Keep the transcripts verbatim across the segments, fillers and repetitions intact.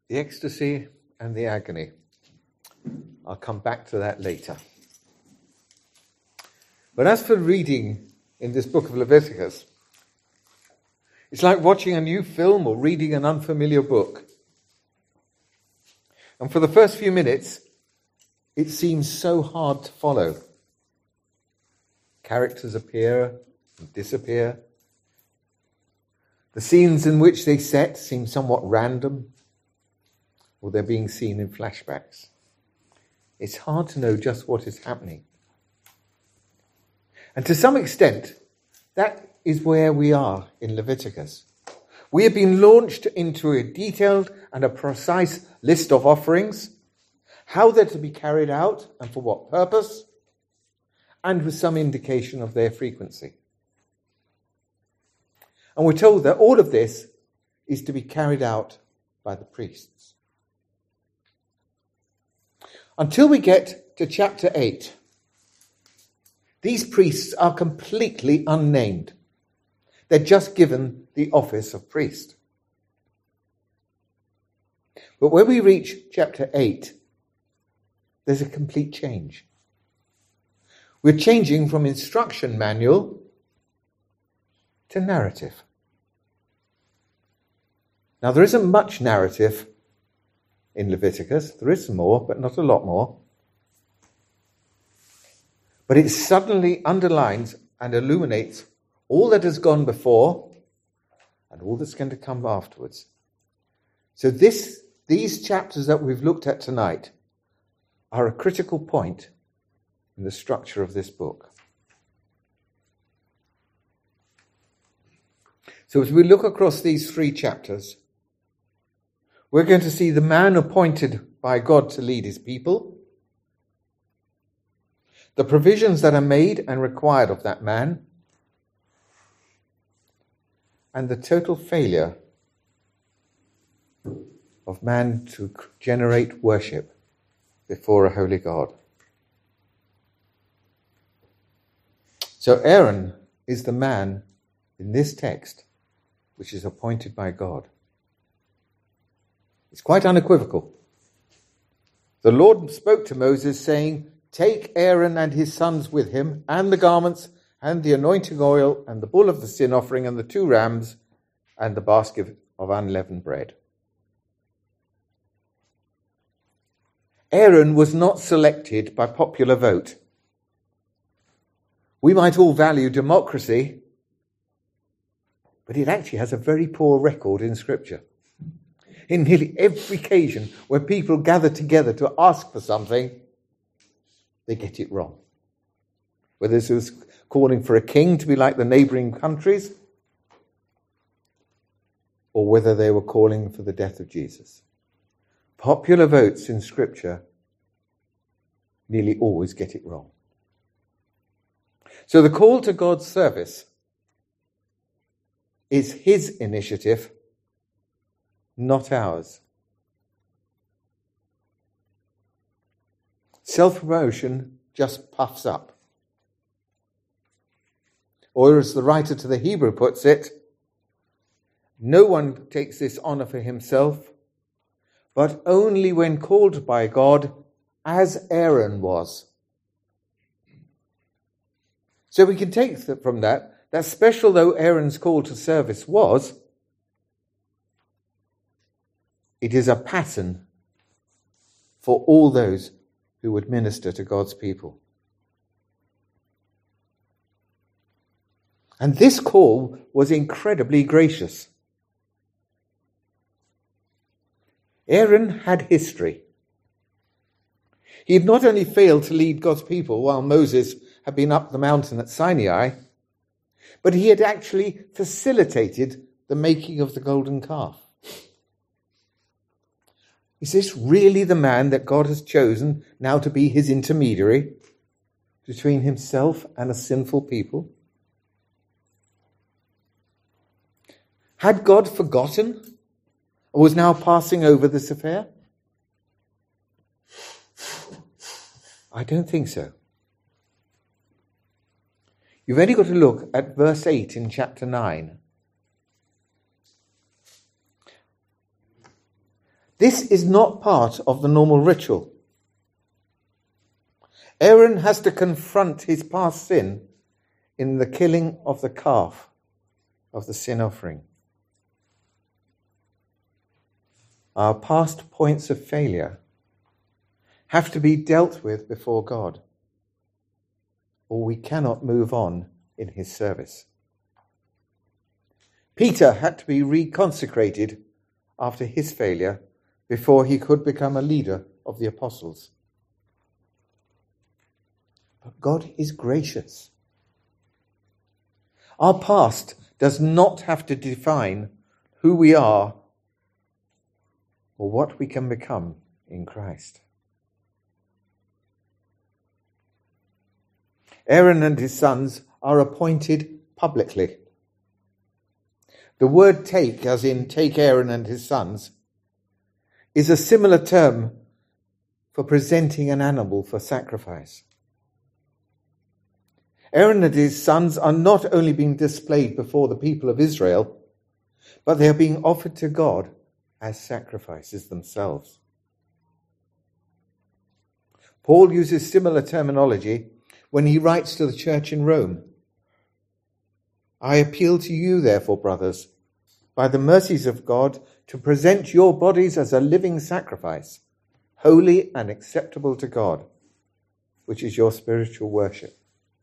the ecstasy and the agony. I'll come back to that later. But as for reading in this book of Leviticus, it's like watching a new film or reading an unfamiliar book. And for the first few minutes, it seems so hard to follow. Characters appear and disappear. The scenes in which they set seem somewhat random, or they're being seen in flashbacks. It's hard to know just what is happening. And to some extent, that is where we are in Leviticus. We have been launched into a detailed and a precise list of offerings, how they're to be carried out and for what purpose, and with some indication of their frequency. And we're told that all of this is to be carried out by the priests. Until we get to chapter eight, these priests are completely unnamed. They're just given the office of priest. But when we reach chapter eight, there's a complete change. We're changing from instruction manual to narrative. Now, there isn't much narrative in Leviticus. There is some more, but not a lot more. But it suddenly underlines and illuminates all that has gone before and all that's going to come afterwards. So this, these chapters that we've looked at tonight are a critical point in the structure of this book. So as we look across these three chapters, we're going to see the man appointed by God to lead his people, the provisions that are made and required of that man, and the total failure of man to generate worship before a holy God. So Aaron is the man in this text which is appointed by God. It's quite unequivocal. The Lord spoke to Moses saying, "Take Aaron and his sons with him, and the garments, and the anointing oil, and the bull of the sin offering, and the two rams, and the basket of unleavened bread." Aaron was not selected by popular vote. We might all value democracy, but it actually has a very poor record in Scripture. In nearly every occasion where people gather together to ask for something, they get it wrong. Whether this was calling for a king to be like the neighbouring countries, or whether they were calling for the death of Jesus. Popular votes in Scripture nearly always get it wrong. So the call to God's service is his initiative, not ours. Self-promotion just puffs up. Or as the writer to the Hebrew puts it, no one takes this honor for himself, but only when called by God, as Aaron was. So we can take from that, that special though Aaron's call to service was, it is a pattern for all those who would minister to God's people. And this call was incredibly gracious. Aaron had history. He had not only failed to lead God's people while Moses had been up the mountain at Sinai, but he had actually facilitated the making of the golden calf. Is this really the man that God has chosen now to be his intermediary between himself and a sinful people? Had God forgotten or was now passing over this affair? I don't think so. You've only got to look at verse eight in chapter nine. This is not part of the normal ritual. Aaron has to confront his past sin in the killing of the calf of the sin offering. Our past points of failure have to be dealt with before God, or we cannot move on in his service. Peter had to be reconsecrated after his failure before he could become a leader of the apostles. But God is gracious. Our past does not have to define who we are or what we can become in Christ. Aaron and his sons are appointed publicly. The word take, as in take Aaron and his sons, is a similar term for presenting an animal for sacrifice. Aaron and his sons are not only being displayed before the people of Israel, but they are being offered to God as sacrifices themselves. Paul uses similar terminology when he writes to the church in Rome. I appeal to you, therefore, brothers, by the mercies of God, to present your bodies as a living sacrifice, holy and acceptable to God, which is your spiritual worship.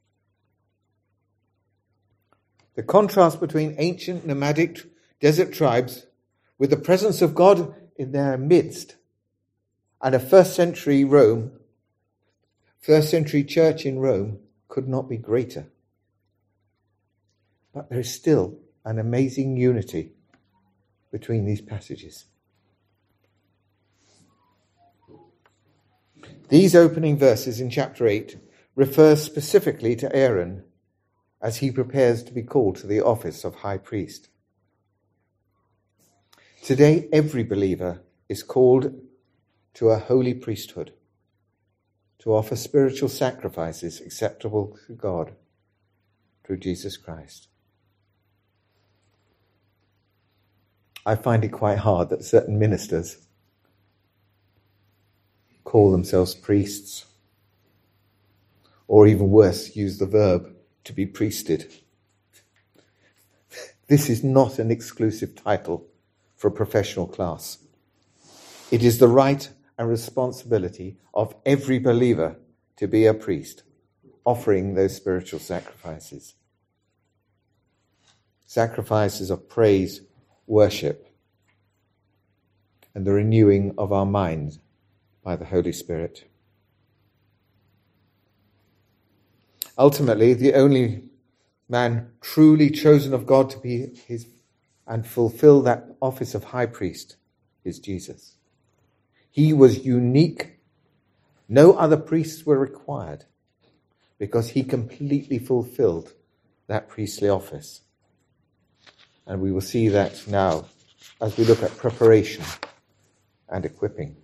The contrast between ancient nomadic desert tribes with the presence of God in their midst and a first century Rome, first century church in Rome could not be greater. But there is still an amazing unity between these passages. These opening verses in chapter eight refer specifically to Aaron as he prepares to be called to the office of high priest. Today, every believer is called to a holy priesthood, to offer spiritual sacrifices acceptable to God through Jesus Christ. I find it quite hard that certain ministers call themselves priests, or even worse, use the verb to be priested. This is not an exclusive title for a professional class. It is the right and responsibility of every believer to be a priest, offering those spiritual sacrifices. Sacrifices of praise, worship, and the renewing of our minds by the Holy Spirit. Ultimately, the only man truly chosen of God to be his and fulfill that office of high priest is Jesus. He was unique. No other priests were required because he completely fulfilled that priestly office. And we will see that now as we look at preparation and equipping.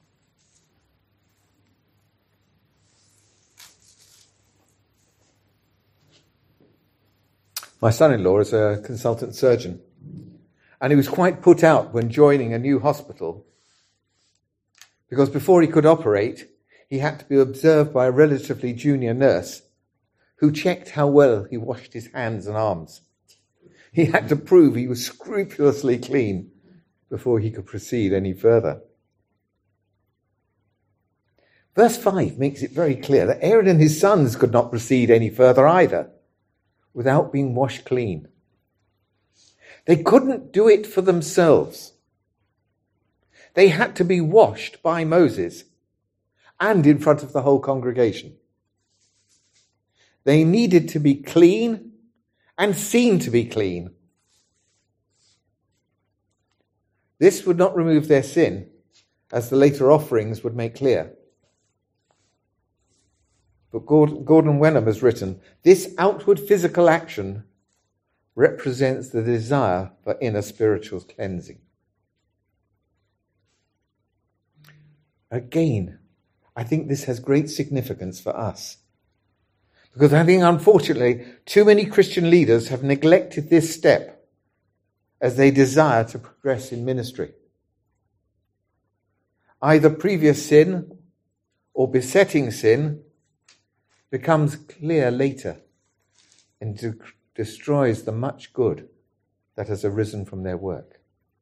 My son-in-law is a consultant surgeon, and he was quite put out when joining a new hospital because before he could operate, he had to be observed by a relatively junior nurse who checked how well he washed his hands and arms. He had to prove he was scrupulously clean before he could proceed any further. Verse five makes it very clear that Aaron and his sons could not proceed any further either without being washed clean. They couldn't do it for themselves. They had to be washed by Moses and in front of the whole congregation. They needed to be clean and seen to be clean. This would not remove their sin, as the later offerings would make clear. But Gordon Wenham has written, this outward physical action represents the desire for inner spiritual cleansing. Again, I think this has great significance for us. Because I think, unfortunately, too many Christian leaders have neglected this step as they desire to progress in ministry. either previous sin or besetting sin, becomes clear later and de- destroys the much good that has arisen from their work.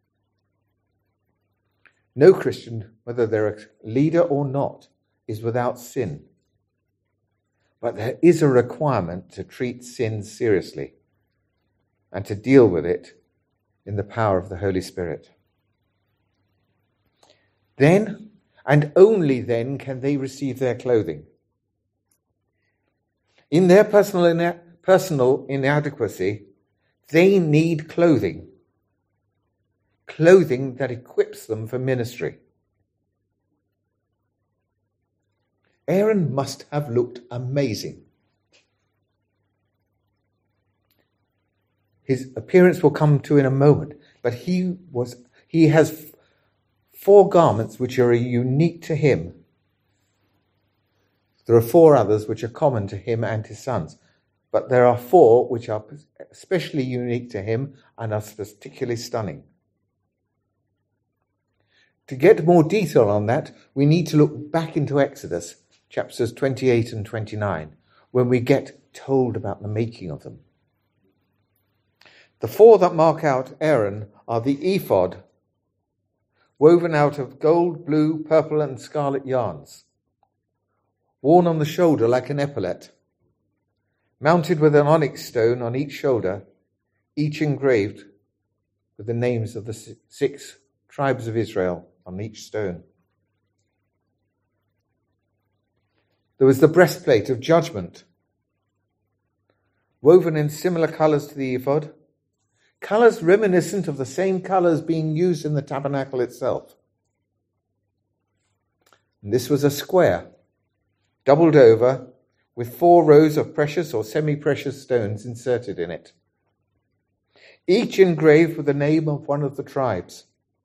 No Christian, whether they're a leader or not, is without sin. But there is a requirement to treat sin seriously and to deal with it in the power of the Holy Spirit. Then, and only then, can they receive their clothing. In their personal, ina- personal inadequacy, they need clothing. Clothing that equips them for ministry. Aaron must have looked amazing. His appearance will come to in a moment, but he was he has four garments which are unique to him. There are four others which are common to him and his sons, but there are four which are especially unique to him and are particularly stunning. To get more detail on that, we need to look back into Exodus, chapters twenty-eight and twenty-nine, when we get told about the making of them. The four that mark out Aaron are the ephod, woven out of gold, blue, purple, and scarlet yarns, worn on the shoulder like an epaulet, mounted with an onyx stone on each shoulder, each engraved with the names of the six tribes of Israel on each stone. There was the breastplate of judgment, woven in similar colours to the ephod, colours reminiscent of the same colours being used in the tabernacle itself. And this was a square, doubled over, with four rows of precious or semi-precious stones inserted in it, each engraved with the name of one of the tribes.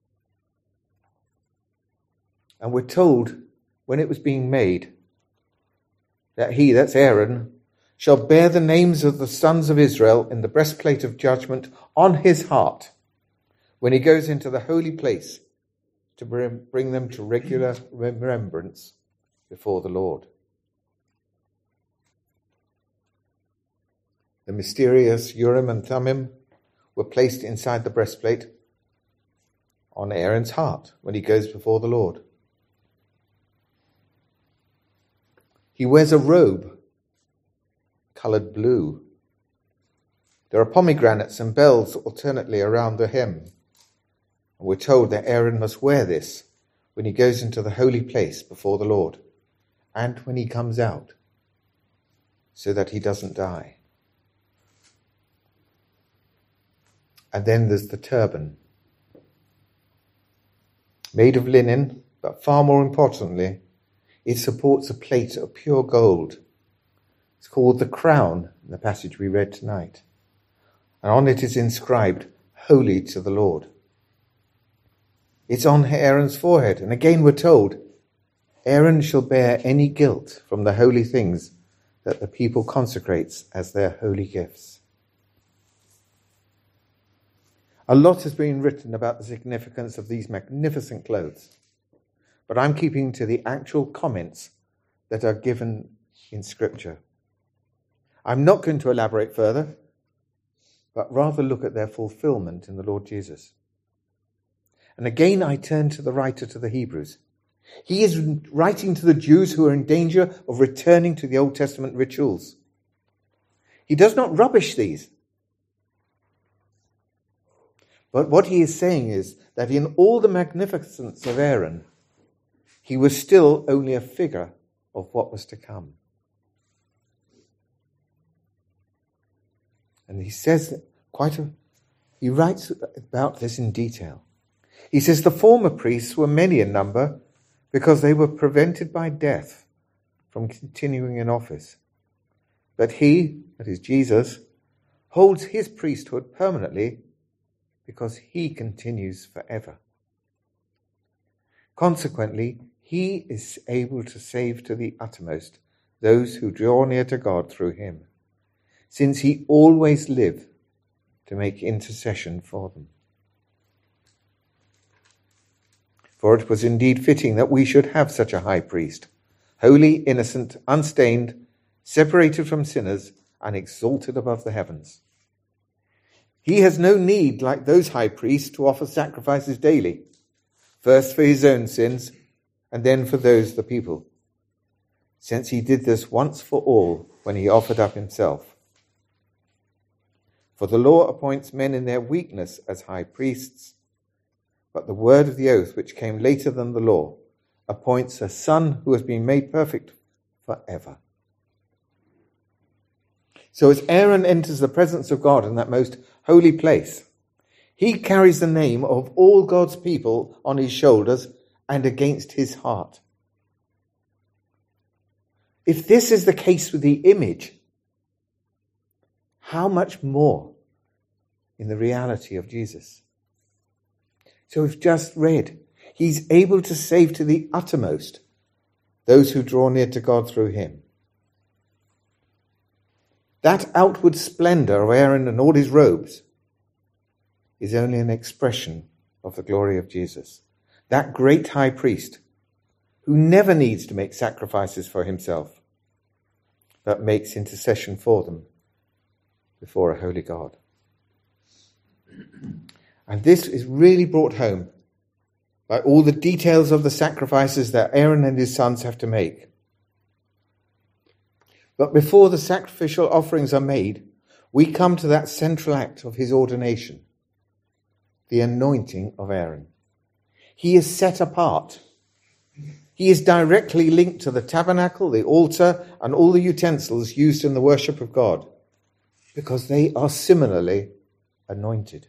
And we're told when it was being made that he, that's Aaron, shall bear the names of the sons of Israel in the breastplate of judgment on his heart when he goes into the holy place to bring them to regular remembrance before the Lord. The mysterious Urim and Thummim were placed inside the breastplate on Aaron's heart when he goes before the Lord. He wears a robe coloured blue. There are pomegranates and bells alternately around the hem. And we're told that Aaron must wear this when he goes into the holy place before the Lord and when he comes out, so that he doesn't die. And then there's the turban, made of linen, but far more importantly, it supports a plate of pure gold. It's called the crown in the passage we read tonight. And on it is inscribed, Holy to the Lord. It's on Aaron's forehead. And again we're told, Aaron shall bear any guilt from the holy things that the people consecrates as their holy gifts. A lot has been written about the significance of these magnificent clothes, but I'm keeping to the actual comments that are given in Scripture. I'm not going to elaborate further, but rather look at their fulfillment in the Lord Jesus. And again, I turn to the writer to the Hebrews. He is writing to the Jews who are in danger of returning to the Old Testament rituals. He does not rubbish these. But what he is saying is that in all the magnificence of Aaron, he was still only a figure of what was to come. And he says quite a, he writes about this in detail. He says the former priests were many in number because they were prevented by death from continuing in office. But he, that is Jesus, holds his priesthood permanently because he continues forever. Consequently, he is able to save to the uttermost those who draw near to God through him, since he always lived to make intercession for them. For it was indeed fitting that we should have such a high priest, holy, innocent, unstained, separated from sinners, and exalted above the heavens. He has no need, like those high priests, to offer sacrifices daily, first for his own sins, and then for those of the people, since he did this once for all when he offered up himself. For the law appoints men in their weakness as high priests, but the word of the oath, which came later than the law, appoints a son who has been made perfect forever. So as Aaron enters the presence of God in that most holy place, he carries the name of all God's people on his shoulders and against his heart. If this is the case with the image, how much more in the reality of Jesus? So we've just read, he's able to save to the uttermost those who draw near to God through him. That outward splendor of Aaron and all his robes is only an expression of the glory of Jesus. That great high priest who never needs to make sacrifices for himself, but makes intercession for them before a holy God. And this is really brought home by all the details of the sacrifices that Aaron and his sons have to make. But before the sacrificial offerings are made, we come to that central act of his ordination, the anointing of Aaron. He is set apart. He is directly linked to the tabernacle, the altar, and all the utensils used in the worship of God, because they are similarly anointed.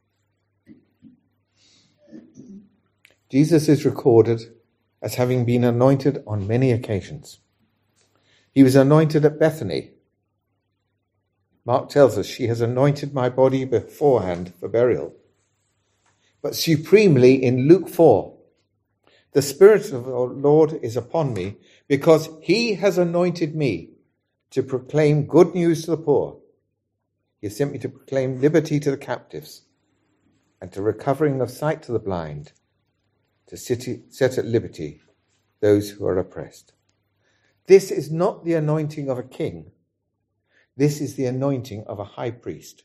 Jesus is recorded as having been anointed on many occasions. He was anointed at Bethany. Mark tells us, she has anointed my body beforehand for burial. But supremely in Luke four, the Spirit of the Lord is upon me because he has anointed me to proclaim good news to the poor. He has sent me to proclaim liberty to the captives and to recovering of sight to the blind, to set at liberty those who are oppressed. This is not the anointing of a king. This is the anointing of a high priest.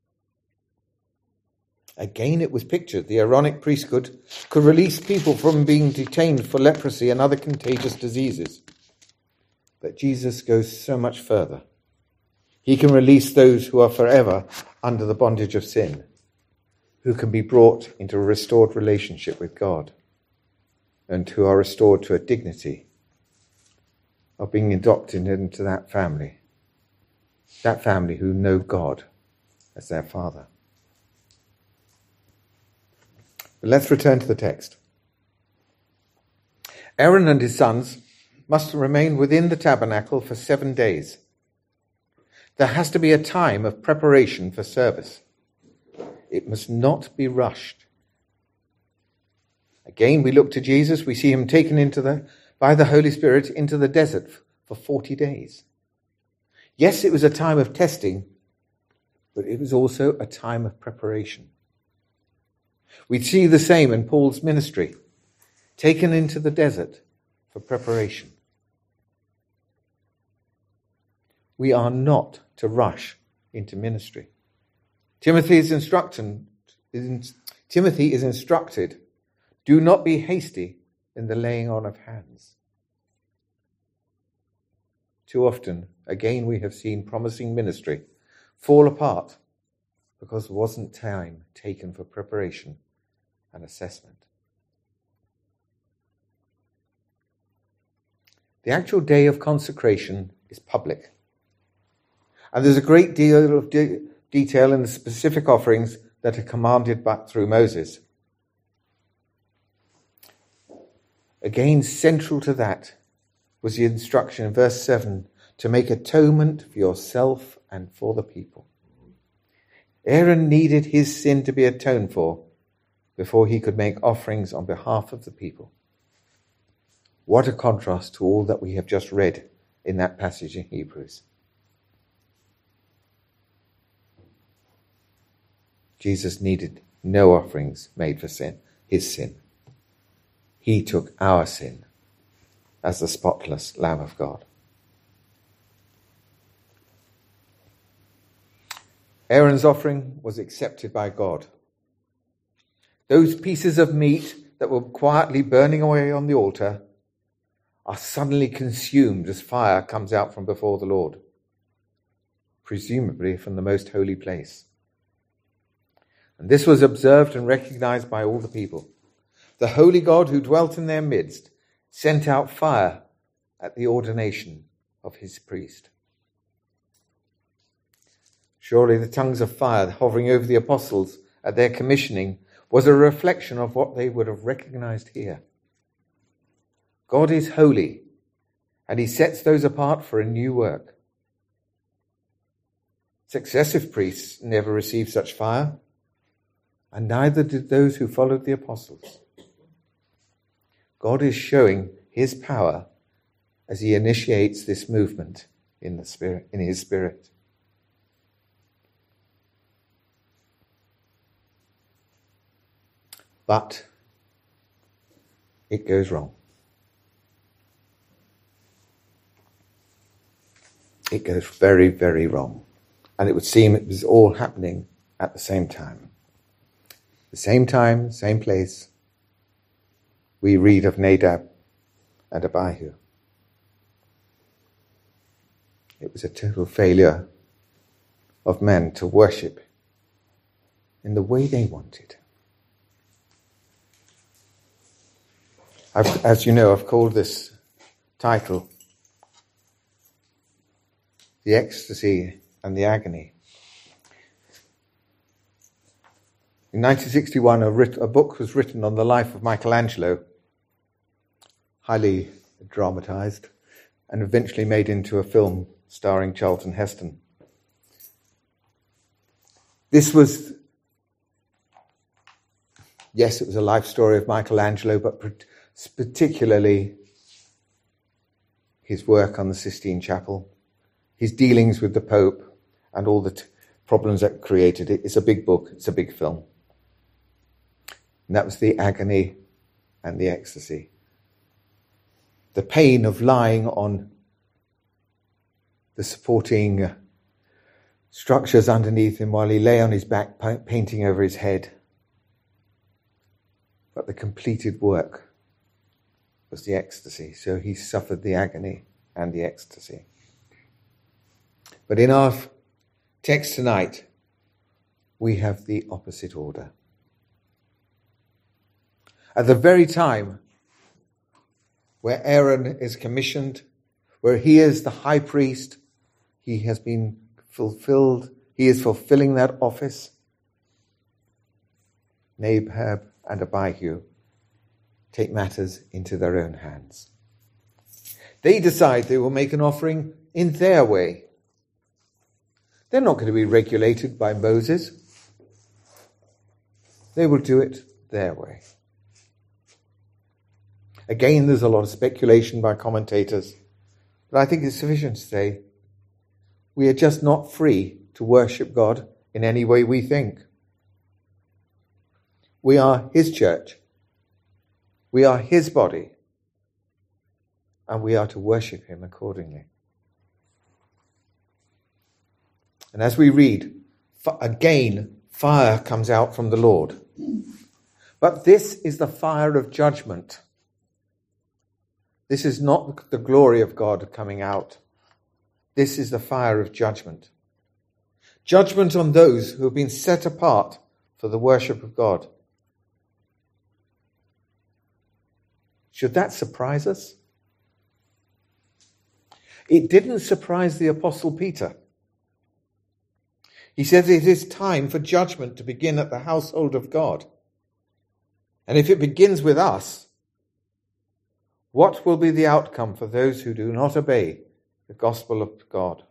Again, it was pictured the Aaronic priesthood could release people from being detained for leprosy and other contagious diseases. But Jesus goes so much further. He can release those who are forever under the bondage of sin, who can be brought into a restored relationship with God, and who are restored to a dignity of being adopted into that family, that family who know God as their Father. But let's return to the text. Aaron and his sons must remain within the tabernacle for seven days. There has to be a time of preparation for service. It must not be rushed. Again, we look to Jesus. We see him taken into the by the Holy Spirit into the desert for forty days. Yes, it was a time of testing, but it was also a time of preparation. We see the same in Paul's ministry, taken into the desert for preparation. We are not to rush into ministry. Timothy is instructed, Timothy is instructed, do not be hasty in the laying on of hands. Too often, again, we have seen promising ministry fall apart because there wasn't time taken for preparation and assessment. The actual day of consecration is public. And there's a great deal of de- detail in the specific offerings that are commanded back through Moses. Again, central to that was the instruction in verse seven to make atonement for yourself and for the people. Aaron needed his sin to be atoned for before he could make offerings on behalf of the people. What a contrast to all that we have just read in that passage in Hebrews. Jesus needed no offerings made for sin, his sin. He took our sin as the spotless Lamb of God. Aaron's offering was accepted by God. Those pieces of meat that were quietly burning away on the altar are suddenly consumed as fire comes out from before the Lord, presumably from the most holy place. And this was observed and recognized by all the people. The holy God who dwelt in their midst sent out fire at the ordination of his priest. Surely the tongues of fire hovering over the apostles at their commissioning was a reflection of what they would have recognized here. God is holy, and he sets those apart for a new work. Successive priests never received such fire, and neither did those who followed the apostles. God is showing his power as he initiates this movement in the spirit, in his spirit. But it goes wrong. It goes very, very wrong. And it would seem it was all happening at the same time. The same time, same place, we read of Nadab and Abihu. It was a total failure of men to worship in the way they wanted. I've, as you know, I've called this title The Ecstasy and the Agony. In nineteen sixty-one, a, writ, a book was written on the life of Michelangelo, highly dramatized, and eventually made into a film starring Charlton Heston. This was, yes, it was a life story of Michelangelo, but particularly his work on the Sistine Chapel, his dealings with the Pope, and all the t- problems that created it. It's a big book, it's a big film. And that was the agony and the ecstasy. The pain of lying on the supporting structures underneath him while he lay on his back painting over his head. But the completed work was the ecstasy. So he suffered the agony and the ecstasy. But in our text tonight, we have the opposite order. At the very time where Aaron is commissioned, where he is the high priest, he has been fulfilled, he is fulfilling that office, Nadab and Abihu take matters into their own hands. They decide they will make an offering in their way. They're not going to be regulated by Moses. They will do it their way. Again, there's a lot of speculation by commentators, but I think it's sufficient to say we are just not free to worship God in any way we think. We are his church. We are his body. And we are to worship him accordingly. And as we read, again, fire comes out from the Lord. But this is the fire of judgment. This is not the glory of God coming out. This is the fire of judgment. Judgment on those who have been set apart for the worship of God. Should that surprise us? It didn't surprise the Apostle Peter. He says it is time for judgment to begin at the household of God. And if it begins with us, what will be the outcome for those who do not obey the gospel of God?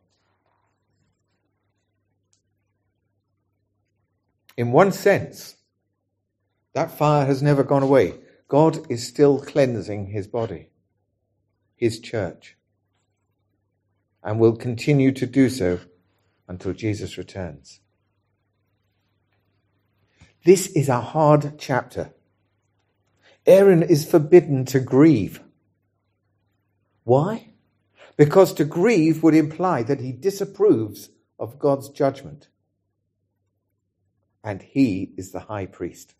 In one sense, that fire has never gone away. God is still cleansing his body, his church, and will continue to do so until Jesus returns. This is a hard chapter. Aaron is forbidden to grieve. Why? Because to grieve would imply that he disapproves of God's judgment. And he is the high priest.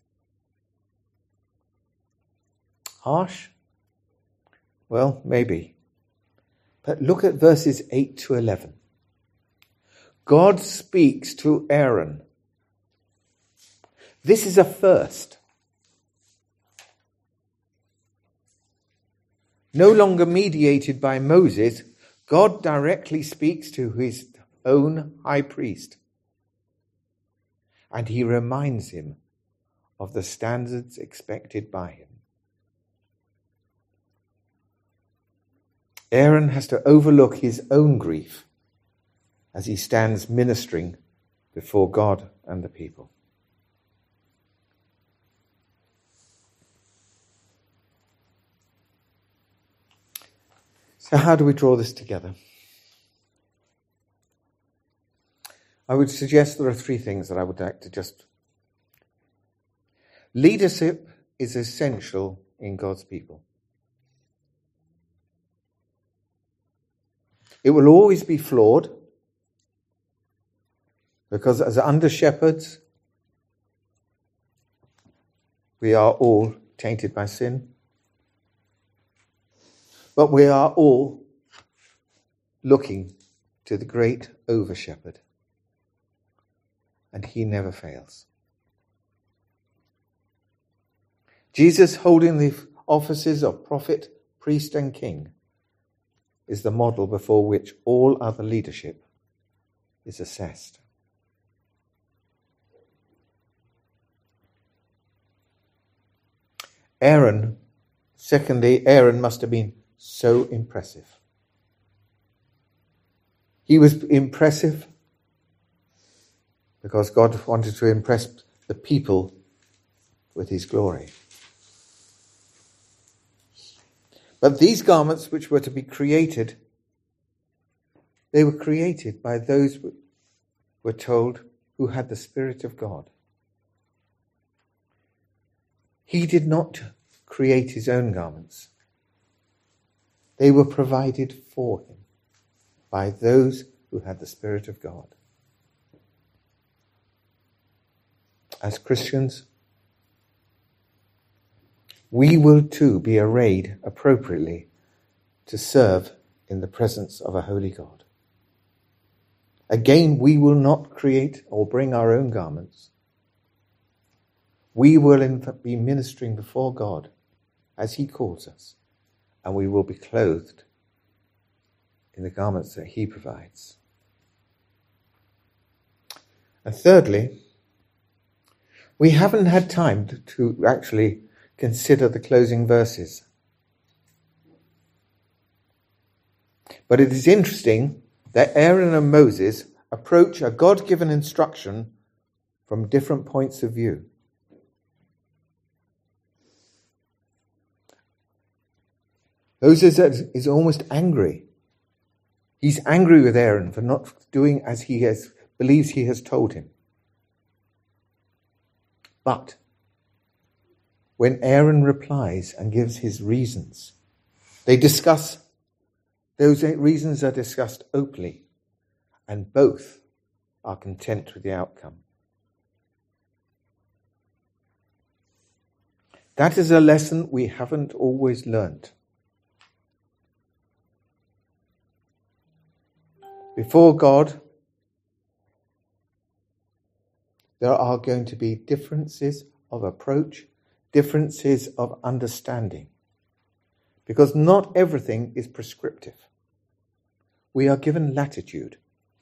Harsh? Well, maybe. But look at verses eight to eleven. God speaks to Aaron. This is a first. No longer mediated by Moses, God directly speaks to his own high priest. And he reminds him of the standards expected by him. Aaron has to overlook his own grief as he stands ministering before God and the people. So how do we draw this together? I would suggest there are three things that I would like to just... Leadership is essential in God's people. It will always be flawed, because as under shepherds, we are all tainted by sin. But we are all looking to the great over-shepherd. And he never fails. Jesus, holding the offices of prophet, priest, and king, is the model before which all other leadership is assessed. Aaron, secondly, Aaron must have been so impressive. He was impressive because God wanted to impress the people with his glory. But these garments which were to be created, they were created by those, we're told, who had the Spirit of God. He did not create his own garments. They were provided for him by those who had the Spirit of God. As Christians, we will too be arrayed appropriately to serve in the presence of a holy God. Again, we will not create or bring our own garments. We will in fact be ministering before God as he calls us, and we will be clothed in the garments that he provides. And thirdly, we haven't had time to, to actually consider the closing verses. But it is interesting that Aaron and Moses approach a God-given instruction from different points of view. Moses is almost angry. He's angry with Aaron for not doing as he has, believes he has told him. But when Aaron replies and gives his reasons, they discuss, those reasons are discussed openly, and both are content with the outcome. That is a lesson we haven't always learnt. Before God, there are going to be differences of approach, differences of understanding, because not everything is prescriptive. We are given latitude.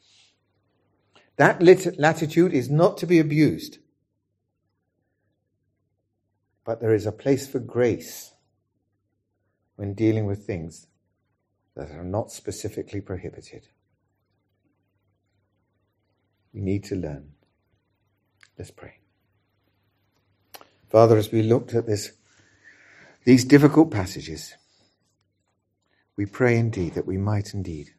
That lit- latitude is not to be abused, but there is a place for grace when dealing with things that are not specifically prohibited. We need to learn. Let's pray. Father, as we looked at this, these difficult passages, we pray indeed that we might indeed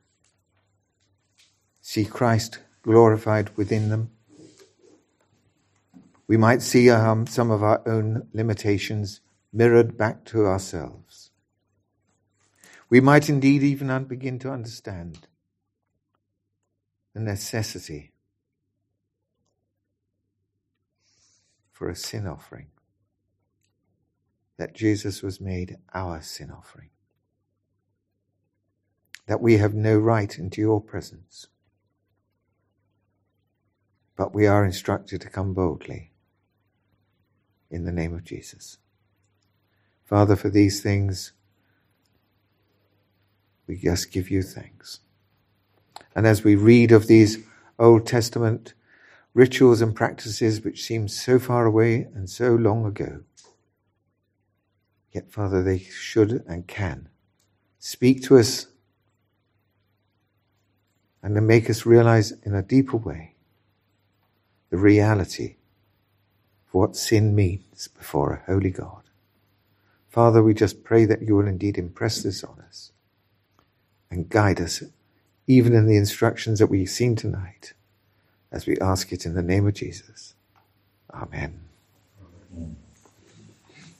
see Christ glorified within them. We might see um, some of our own limitations mirrored back to ourselves. We might indeed even begin to understand the necessity for a sin offering, that Jesus was made our sin offering, that we have no right into your presence, but we are instructed to come boldly in the name of Jesus. Father, for these things, we just give you thanks. And as we read of these Old Testament rituals and practices which seem so far away and so long ago, yet, Father, they should and can speak to us and to make us realize in a deeper way the reality of what sin means before a holy God. Father, we just pray that you will indeed impress this on us and guide us, even in the instructions that we've seen tonight, as we ask it in the name of Jesus. Amen. Amen.